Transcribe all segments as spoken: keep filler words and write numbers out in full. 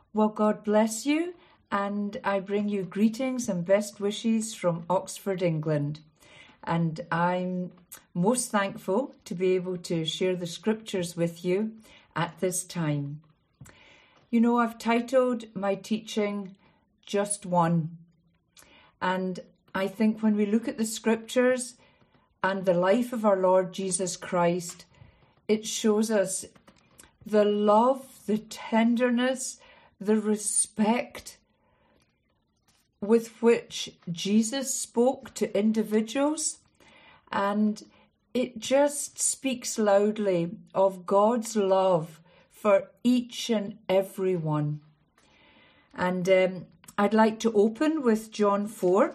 Well, God bless you, and I bring you greetings and best wishes from Oxford, England. And I'm most thankful to be able to share the scriptures with you at this time. You know, I've titled my teaching, Just One. And I think when we look at the scriptures and the life of our Lord Jesus Christ, it shows us the love, the tenderness, the respect with which Jesus spoke to individuals, and it just speaks loudly of God's love for each and every one. And um, I'd like to open with John four,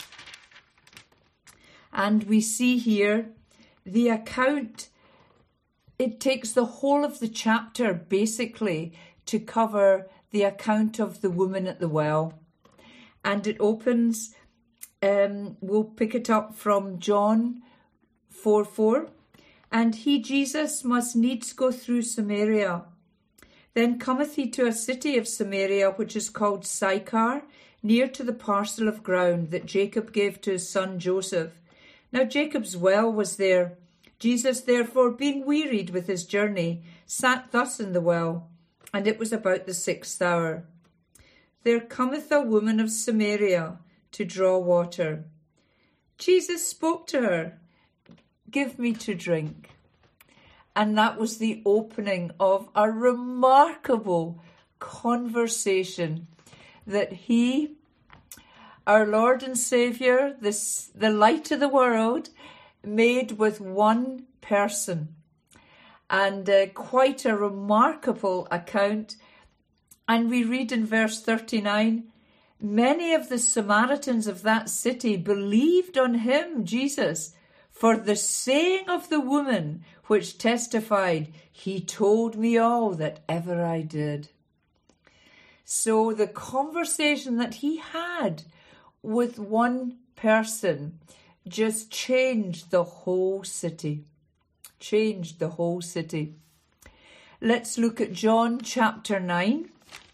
and we see here the account. It takes the whole of the chapter basically to cover the account of the woman at the well. And it opens, um, we'll pick it up from John four four. And he, Jesus, must needs go through Samaria. Then cometh he to a city of Samaria, which is called Sychar, near to the parcel of ground that Jacob gave to his son Joseph. Now Jacob's well was there. Jesus, therefore, being wearied with his journey, sat thus in the well. And it was about the sixth hour. There cometh a woman of Samaria to draw water. Jesus spoke to her, give me to drink. And that was the opening of a remarkable conversation that he, our Lord and Saviour, this, the light of the world, made with one person. And uh, quite a remarkable account. And we read in verse thirty-nine, many of the Samaritans of that city believed on him, Jesus, for the saying of the woman which testified, he told me all that ever I did. So the conversation that he had with one person just changed the whole city. Changed the whole city. Let's look at John chapter nine.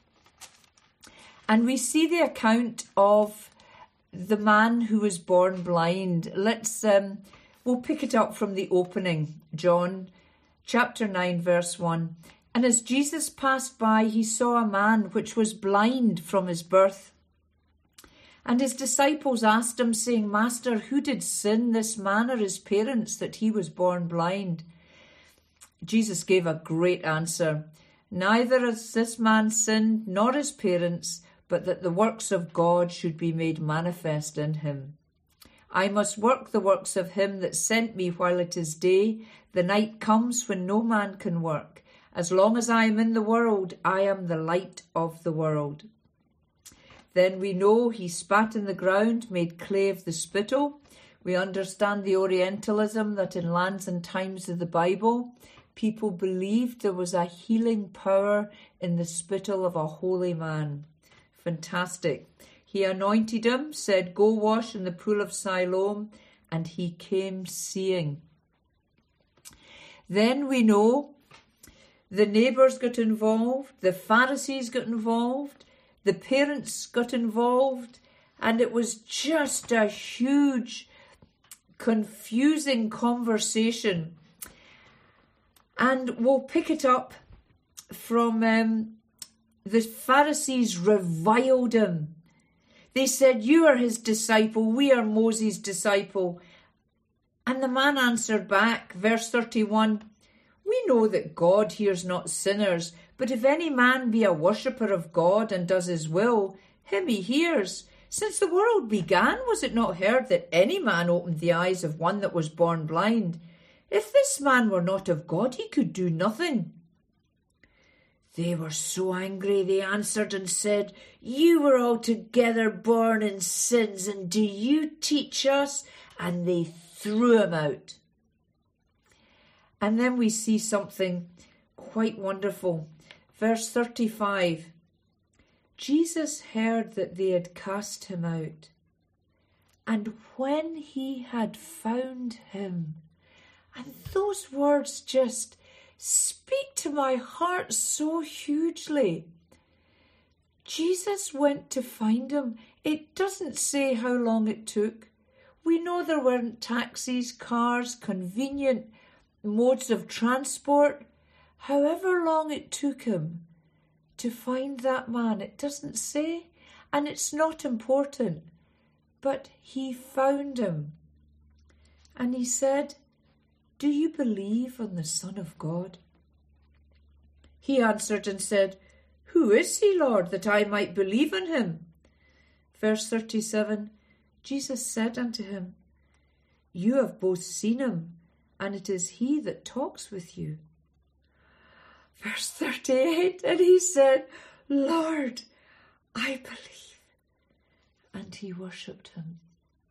And we see the account of the man who was born blind. Let's, um, we'll pick it up from the opening. John chapter nine, verse one. And as Jesus passed by, he saw a man which was blind from his birth. And his disciples asked him, saying, Master, who did sin, this man or his parents, that he was born blind? Jesus gave a great answer. Neither has this man sinned, nor his parents, but that the works of God should be made manifest in him. I must work the works of him that sent me while it is day. The night comes when no man can work. As long as I am in the world, I am the light of the world. Then we know he spat in the ground, made clay of the spittle. We understand the Orientalism that in lands and times of the Bible, people believed there was a healing power in the spittle of a holy man. Fantastic. He anointed him, said, go wash in the pool of Siloam, and he came seeing. Then we know the neighbours got involved, the Pharisees got involved, the parents got involved, and it was just a huge, confusing conversation. And we'll pick it up from um, the Pharisees reviled him. They said, you are his disciple, we are Moses' disciple. And the man answered back, verse thirty-one, we know that God hears not sinners, but if any man be a worshipper of God and does his will, him he hears. Since the world began, was it not heard that any man opened the eyes of one that was born blind? If this man were not of God, he could do nothing. They were so angry, they answered and said, you were altogether born in sins, and do you teach us? And they threw him out. And then we see something quite wonderful. Verse thirty-five, Jesus heard that they had cast him out. And when he had found him, and those words just speak to my heart so hugely. Jesus went to find him. It doesn't say how long it took. We know there weren't taxis, cars, convenient modes of transport. However long it took him to find that man, it doesn't say, and it's not important. But he found him. And he said, "Do you believe on the Son of God?" He answered and said, "Who is he, Lord, that I might believe on him?" Verse thirty-seven, Jesus said unto him, "You have both seen him, and it is he that talks with you." Verse thirty-eight, and he said, "Lord, I believe." And he worshipped him.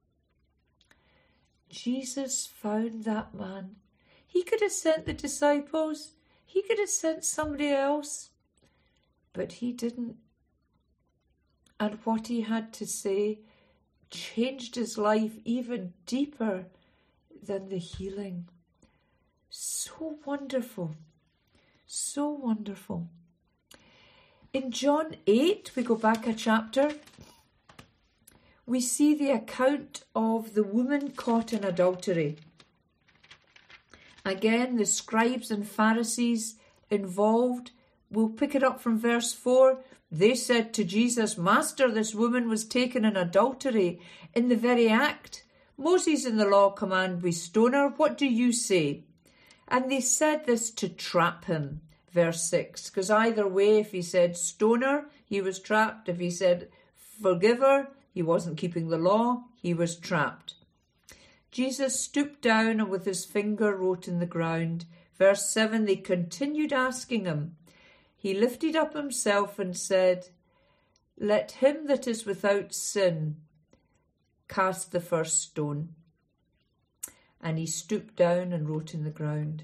Jesus found that man. He could have sent the disciples. He could have sent somebody else. But he didn't. And what he had to say changed his life even deeper than the healing. So wonderful. So wonderful. In John eight, we go back a chapter, we see the account of the woman caught in adultery. Again, the scribes and Pharisees involved. We'll pick it up from verse four. They said to Jesus, "Master, this woman was taken in adultery in the very act. Moses in the law command we stone her. What do you say?" And they said this to trap him. Verse six, because either way, if he said stone her, he was trapped. If he said forgive her, he wasn't keeping the law, he was trapped. Jesus stooped down and with his finger wrote in the ground. Verse seven, they continued asking him. He lifted up himself and said, "Let him that is without sin cast the first stone." And he stooped down and wrote in the ground.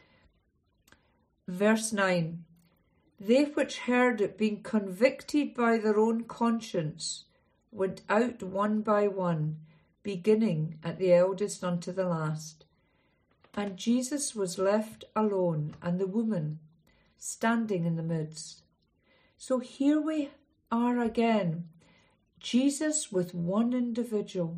Verse nine, they which heard it, being convicted by their own conscience, went out one by one, beginning at the eldest unto the last. And Jesus was left alone, and the woman standing in the midst. So here we are again, Jesus with one individual.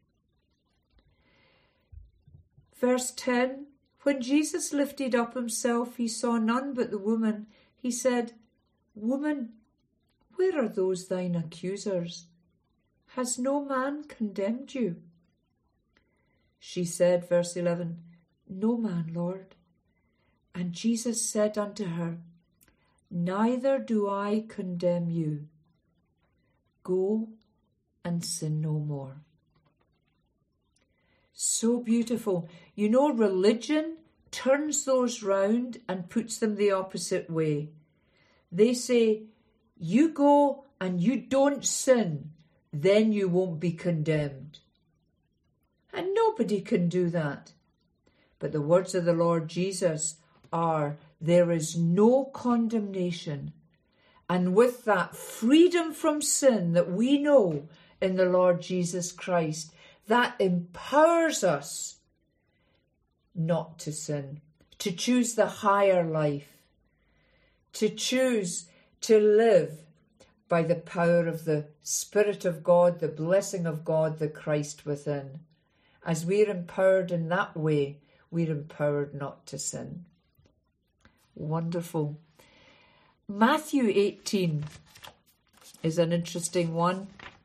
Verse ten, when Jesus lifted up himself, he saw none but the woman. He said, "Woman, where are those thine accusers? Has no man condemned you?" She said, verse eleven, "No man, Lord." And Jesus said unto her, "Neither do I condemn you. Go and sin no more." So beautiful. You know, religion turns those round and puts them the opposite way. They say, you go and you don't sin, then you won't be condemned. And nobody can do that. But the words of the Lord Jesus are, there is no condemnation. And with that freedom from sin that we know in the Lord Jesus Christ, that empowers us not to sin, to choose the higher life, to choose to live by the power of the Spirit of God, the blessing of God, the Christ within. As we're empowered in that way, we're empowered not to sin. Wonderful. Matthew eighteen is an interesting one.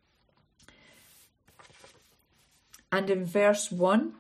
And in verse one,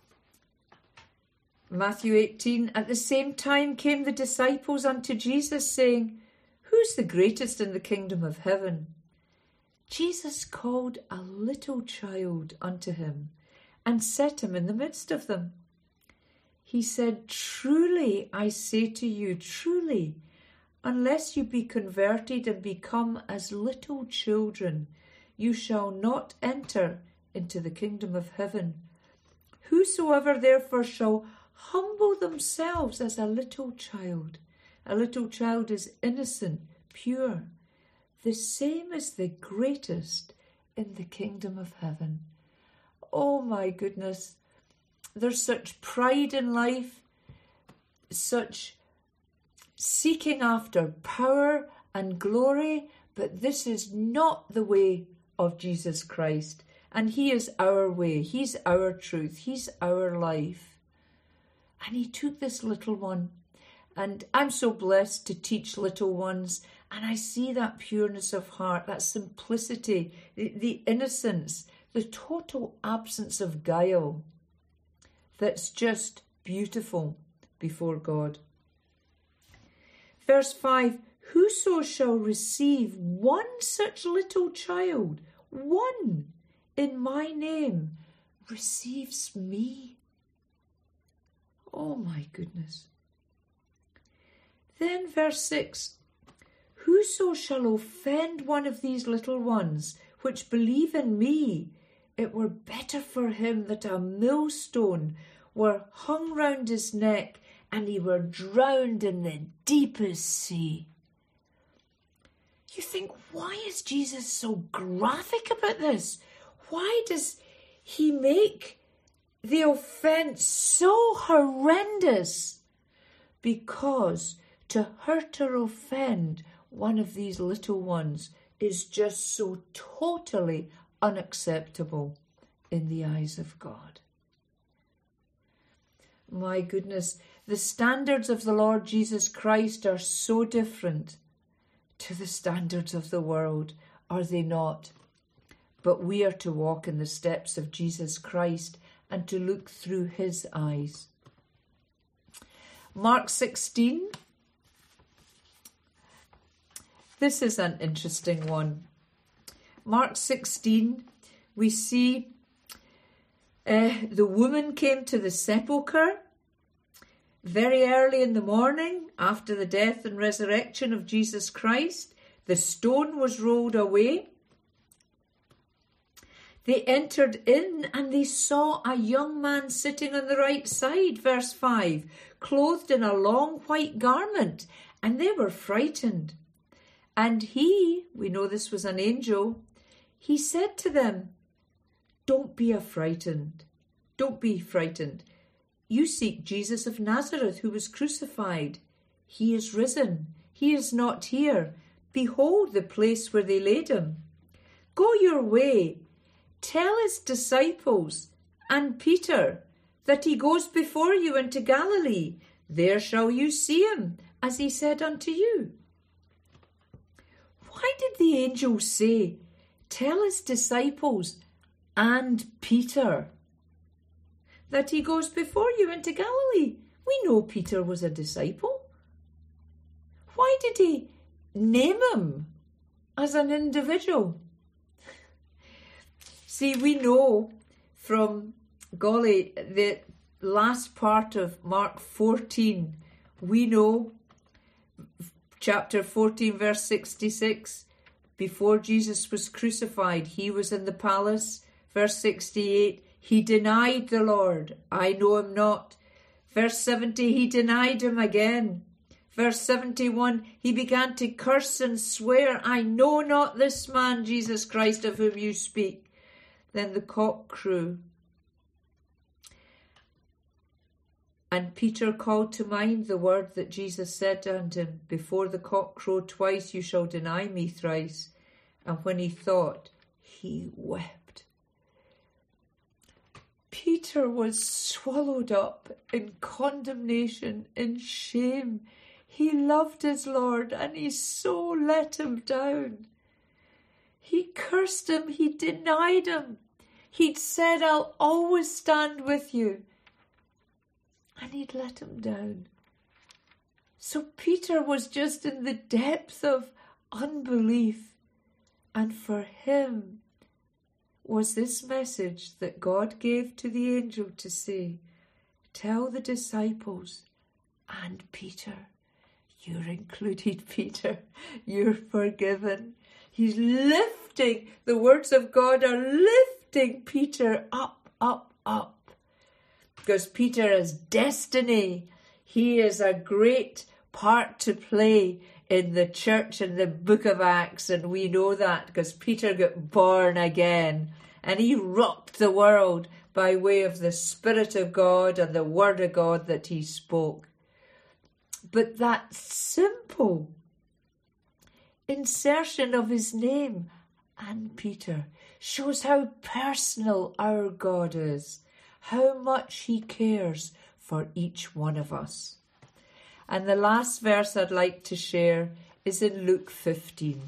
Matthew eighteen, at the same time came the disciples unto Jesus, saying, Who's the greatest in the kingdom of heaven? Jesus called a little child unto him, and set him in the midst of them. He said, Truly I say to you, truly, unless you be converted and become as little children, you shall not enter into the kingdom of heaven. Whosoever therefore shall humble themselves as a little child, a little child is innocent, pure, the same is the greatest in the kingdom of heaven. Oh my goodness, there's such pride in life, such seeking after power and glory, But this is not the way of Jesus Christ. And he is our way. He's our truth. He's our life. And he took this little one. And I'm so blessed to teach little ones. And I see that pureness of heart, that simplicity, the, the innocence, the total absence of guile. That's just beautiful before God. Verse five, whoso shall receive one such little child, one, in my name, receives me. Oh my goodness. Then verse six, whoso shall offend one of these little ones, which believe in me, it were better for him that a millstone were hung round his neck, and he were drowned in the deepest sea. You think, why is Jesus so graphic about this? Why does he make the offence so horrendous? Because to hurt or offend one of these little ones is just so totally unacceptable in the eyes of God. My goodness, the standards of the Lord Jesus Christ are so different to the standards of the world, are they not? But we are to walk in the steps of Jesus Christ and to look through his eyes. Mark sixteen. This is an interesting one. Mark sixteen, we see uh, the woman came to the sepulchre very early in the morning after the death and resurrection of Jesus Christ. The stone was rolled away. They entered in and they saw a young man sitting on the right side, verse five, clothed in a long white garment, and they were frightened. And he, we know this was an angel, he said to them, Don't be affrighted. Don't be frightened. You seek Jesus of Nazareth, who was crucified. He is risen. He is not here. Behold the place where they laid him. Go your way. Tell his disciples and Peter that he goes before you into Galilee. There shall you see him, as he said unto you. Why did the angel say, tell his disciples and Peter that he goes before you into Galilee? We know Peter was a disciple. Why did he name him as an individual? See, we know from, golly, the last part of Mark fourteen, we know, chapter fourteen, verse sixty-six, before Jesus was crucified, he was in the palace. Verse sixty-eight, he denied the Lord. I know him not. Verse seventy, he denied him again. Verse seventy-one, he began to curse and swear, I know not this man, Jesus Christ, of whom you speak. Then the cock crew. And Peter called to mind the word that Jesus said unto him, before the cock crow twice you shall deny me thrice. And when he thought, he wept. Peter was swallowed up in condemnation, in shame. He loved his Lord and he so let him down. He cursed him, he denied him. He'd said, I'll always stand with you. And he'd let him down. So Peter was just in the depth of unbelief. And for him was this message that God gave to the angel to say, tell the disciples and Peter, you're included, Peter, you're forgiven. He's lifting, the words of God are lifting Peter up, up, up. Because Peter has destiny. He is a great part to play in the church in the book of Acts. And we know that because Peter got born again. And he rocked the world by way of the Spirit of God and the Word of God that he spoke. But that simple insertion of his name, and Peter, shows how personal our God is, how much he cares for each one of us. And the last verse I'd like to share is in Luke fifteen.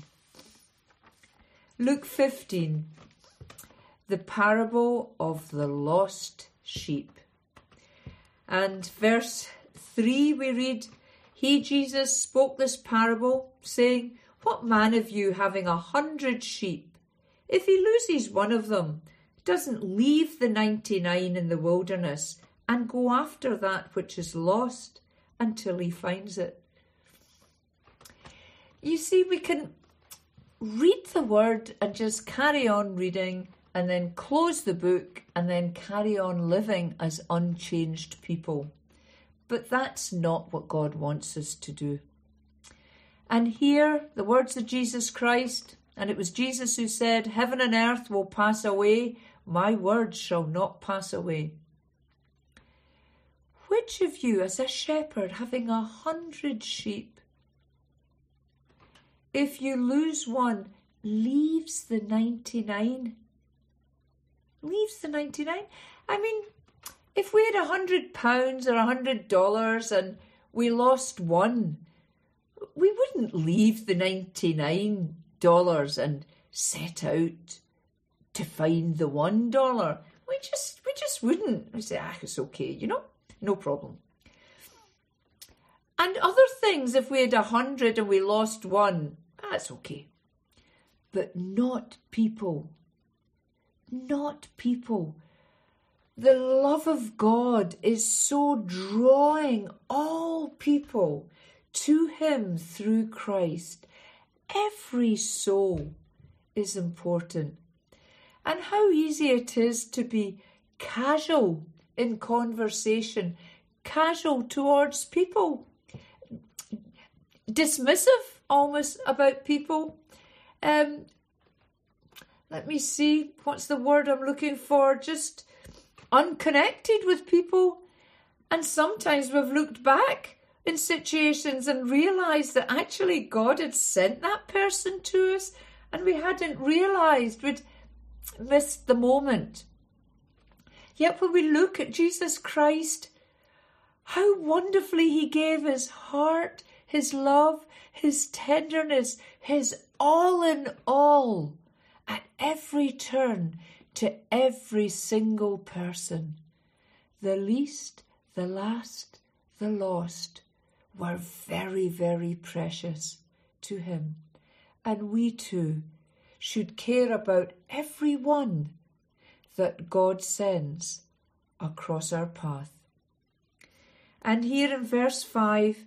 Luke fifteen, the parable of the lost sheep. And verse three we read, He, Jesus, spoke this parable, saying, What man of you, having a hundred sheep, if he loses one of them, doesn't leave the ninety-nine in the wilderness and go after that which is lost until he finds it? You see, we can read the word and just carry on reading and then close the book and then carry on living as unchanged people. But that's not what God wants us to do. And here, the words of Jesus Christ, and it was Jesus who said, Heaven and earth will pass away, my words shall not pass away. Which of you, as a shepherd having a hundred sheep, if you lose one, leaves the ninety-nine? Leaves the ninety-nine? I mean, if we had a hundred pounds or a hundred dollars and we lost one, we wouldn't leave the ninety-nine dollars and set out to find the one dollar. We just, we just wouldn't. We say, ah, it's okay, you know, no problem. And other things, if we had a hundred and we lost one, that's okay. But not people. Not people. The love of God is so drawing all people to him through Christ. Every soul is important. And how easy it is to be casual in conversation, casual towards people, dismissive almost about people. Um, let me see, what's the word I'm looking for? Just unconnected with people. And sometimes we've looked back in situations and realised that actually God had sent that person to us and we hadn't realised, we'd missed the moment. Yet when we look at Jesus Christ, how wonderfully he gave his heart, his love, his tenderness, his all in all at every turn to every single person. The least, the last, the lost were very, very precious to him. And we too should care about every one that God sends across our path. And here in verse five,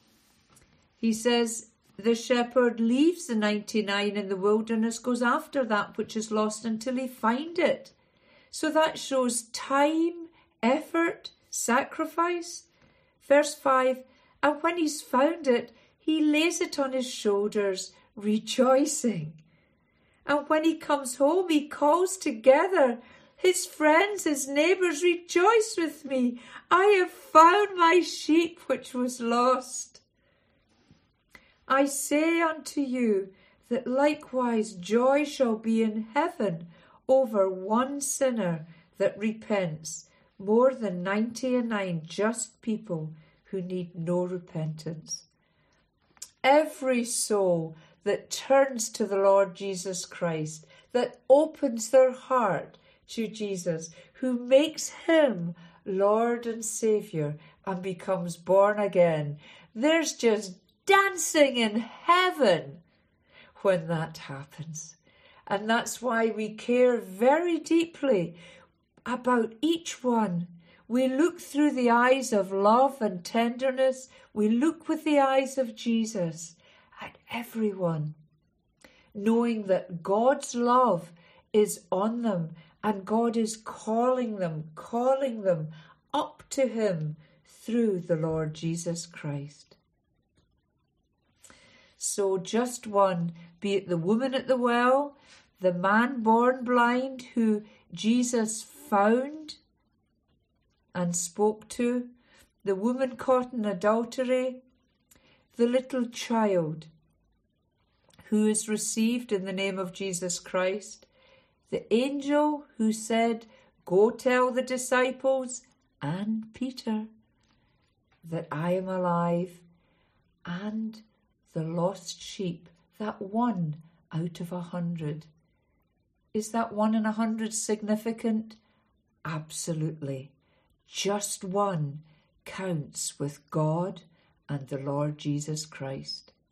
he says, the shepherd leaves the ninety-nine in the wilderness, goes after that which is lost until he find it. So that shows time, effort, sacrifice. Verse five, and when he's found it, he lays it on his shoulders, rejoicing. And when he comes home, he calls together his friends, his neighbours, rejoice with me. I have found my sheep which was lost. I say unto you that likewise joy shall be in heaven over one sinner that repents, more than ninety and nine just people who need no repentance. Every soul that turns to the Lord Jesus Christ, that opens their heart to Jesus, who makes him Lord and Saviour and becomes born again, there's just dancing in heaven when that happens. And that's why we care very deeply about each one. We look through the eyes of love and tenderness. We look with the eyes of Jesus at everyone, knowing that God's love is on them and God is calling them, calling them up to him through the Lord Jesus Christ. So just one, be it the woman at the well, the man born blind who Jesus found and spoke to, the woman caught in adultery, the little child who is received in the name of Jesus Christ, the angel who said, "Go tell the disciples and Peter that I am alive," and the lost sheep, that one out of a hundred. Is that one in a hundred significant? Absolutely. Just one counts with God and the Lord Jesus Christ.